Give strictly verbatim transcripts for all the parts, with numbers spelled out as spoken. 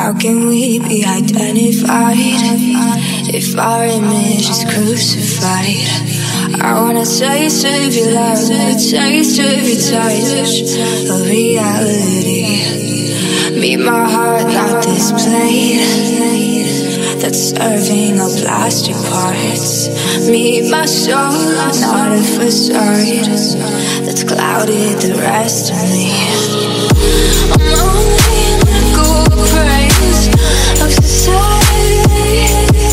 How can we be identified if our image is crucified? I wanna taste of your love, a taste of your touch, of reality. Meet my heart, not this plate that's serving up plastic parts. Meet my soul, not a facade that's clouded the rest of me. I'm only in the good praise of society.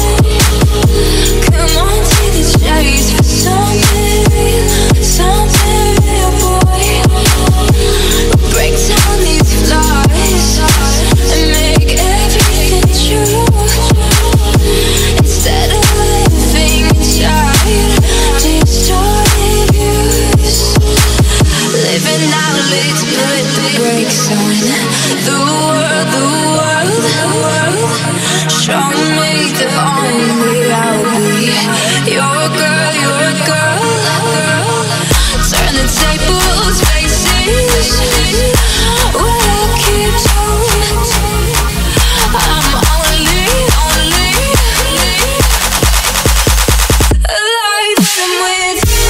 Come on, take the chase for something, something real, boy. Break down these flaws and make everything true. Instead of living inside distorted views, living out, let's put the brakes on. The world, the world, the world. Show me the only I'll be. You're a girl, you're a girl, girl. Turn the tables, faces. What I keep doing, I'm only, only alive when I'm with you.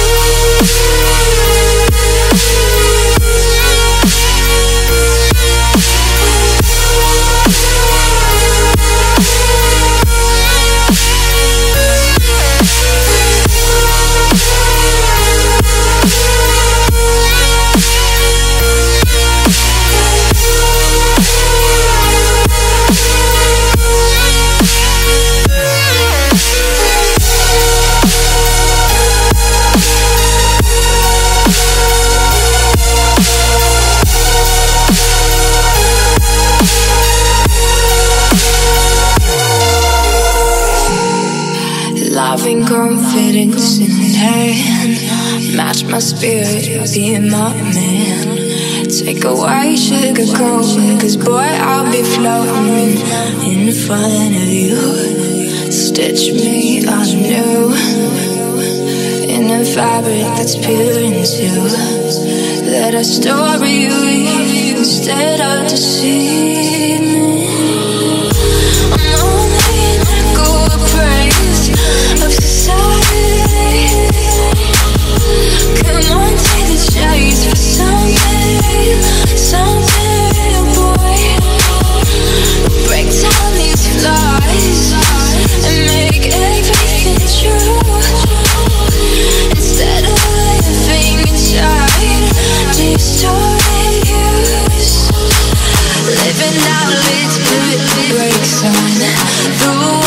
Loving confidence in hand, match my spirit, being my man. Take away sugarcoating, cause boy I'll be floating in front of you. Stitch me anew in a fabric that's pure and true. Let a story weave instead of deceiving. I'm only in the good praise of society. Come on, take the chase for something, something real, boy. Break down these flaws and make everything true. Instead of living inside distorted views, living out, let's put the brakes on. The